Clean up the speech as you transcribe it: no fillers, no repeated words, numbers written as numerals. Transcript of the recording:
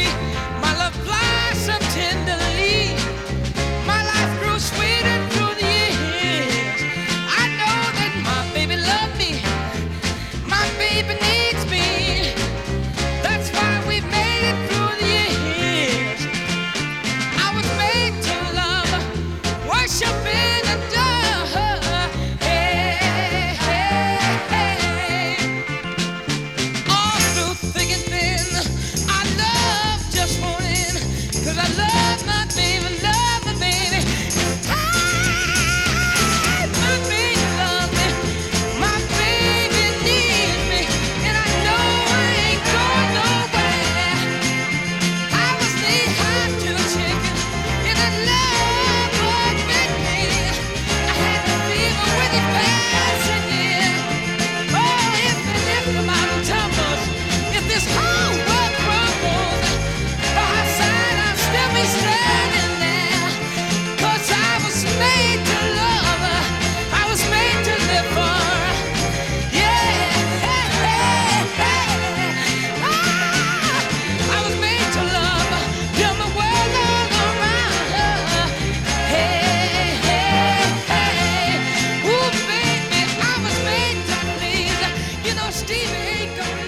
My love blossomed tenderly. My life grew sweeter through the years. I know that my baby loved me. My baby needs me. That's why we made it through the years. I was made to love, worship, and adore. Hey, hey, hey. All through thick and thin, I love just won't end. 'Cause I love my baby, love my baby. Ah, my baby loves me. My baby needs me. And I know I ain't going nowhere. I was knee-high to a chicken, and that love was with me. I had the fever with it passing in. Oh, if the mountain tumbles, if this whole world crumbles, by her side I'll still be standing there. 'Cause I was made to love her. I was made to live for her. Yeah, hey, hey, hey. Ah, I was made to love her. Build my world all around her. Hey, hey, hey. Ooh, baby, I was made to please. You know, Stevie ain't gonna